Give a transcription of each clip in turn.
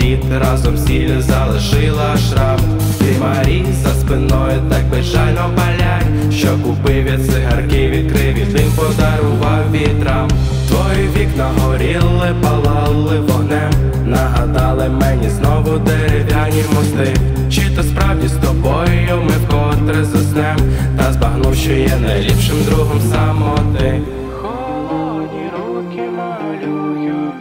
обліт, разом сіль залишила шрам. Ти Марі за спиною так безжально палять, що купив я цигарки, відкрив і дим подарував вітрам. Твої вікна горіли, палали вогнем, нагадали мені знову дерев'яні мости. Чи то справді з тобою ми вкотре заснем, та збагнув, що є найліпшим другом самоти. Холодні руки малюють,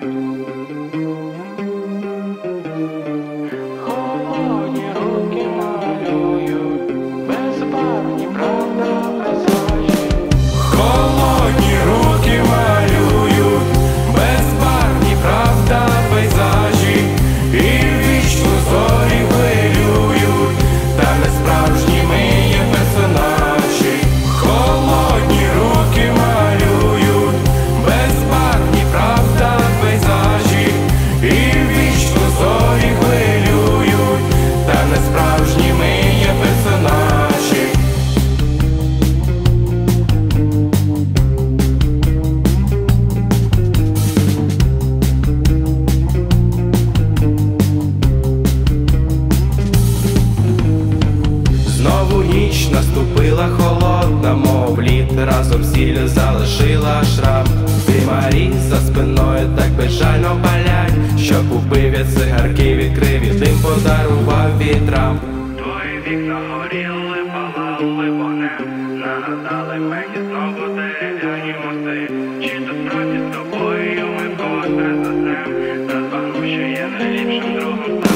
холодні руки малюють, безбарвні, правда, пейзажі. Холодні руки малюють, безбарвні, правда, пейзажі. І вічно зорі хвилюють, та не справжніми є персонажі. Холодні руки малюють, безбарвні, правда, пейзажі. І вічно зорі хвилюють, та не справжніми є персонажі. Знову ніч наступила холодна, мов лід, разом сіль залишила шрам. Ти Марі за спиною так безжально палять, що купив я цигарки, відкрив і дим подарував вітрам. Твої вікна горіли, палали вогнем, нагадали мені знову дерев'яні мости. Чи то справді з тобою ми вкотре заснем, та збагнув, що є найліпшим другом.